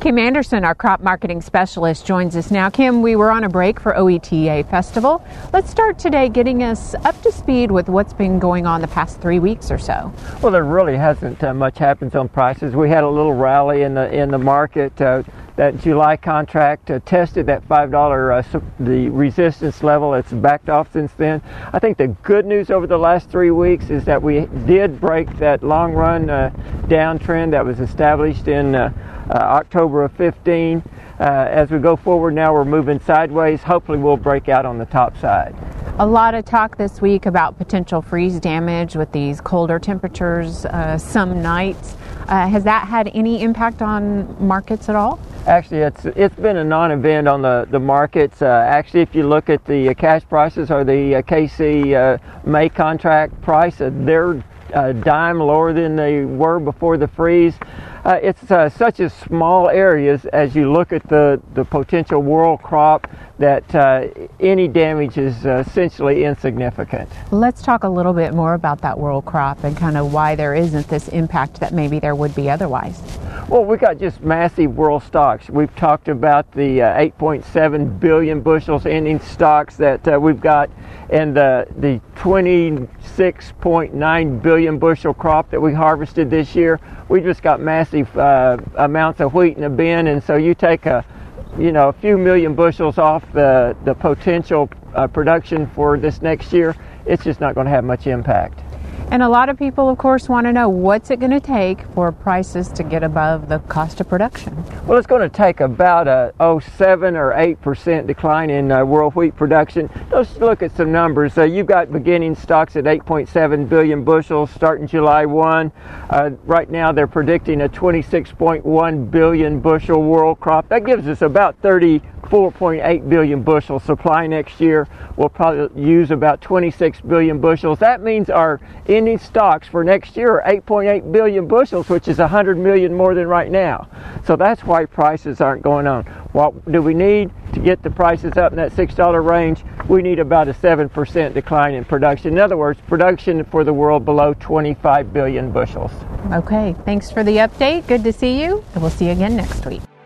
Kim Anderson, our crop marketing specialist, joins us now. Kim, we were on a break for OETA Festival. Let's start today getting us up to speed with what's been going on the past 3 weeks or so. Well, there really hasn't much happened on prices. We had a little rally in the market. That July contract tested that $5 the resistance level. It's backed off since then. I think the good news over the last 3 weeks is that we did break that long run downtrend that was established in October of 15. As we go forward now, we're moving sideways. Hopefully we'll break out on the top side. A lot of talk this week about potential freeze damage with these colder temperatures some nights. Has that had any impact on markets at all? Actually, it's been a non-event on the markets. Actually, if you look at the cash prices or the KC May contract price, they're a dime lower than they were before the freeze. It's such a small areas as you look at the potential world crop that any damage is essentially insignificant. Let's talk a little bit more about that world crop and kind of why there isn't this impact that maybe there would be otherwise. Well, we got just massive world stocks. We've talked about the 8.7 billion bushels ending stocks that we've got, and the 26.9 billion bushel crop that we harvested this year. We just got massive amounts of wheat in the bin, and so you take a few million bushels off the potential production for this next year, it's just not going to have much impact. And a lot of people, of course, want to know what's it going to take for prices to get above the cost of production. Well, it's going to take about a 7 or 8% decline in world wheat production. Let's look at some numbers. You've got beginning stocks at 8.7 billion bushels starting July 1. Right now they're predicting a 26.1 billion bushel world crop. That gives us about 34.8 billion bushel supply next year. We'll probably use about 26 billion bushels. That means our ending stocks for next year are 8.8 billion bushels, which is 100 million more than right now. So that's why prices aren't going on. What do we need to get the prices up in that $6 range? We need about a 7% decline in production. In other words, production for the world below 25 billion bushels. Okay, thanks for the update. Good to see you, and we'll see you again next week.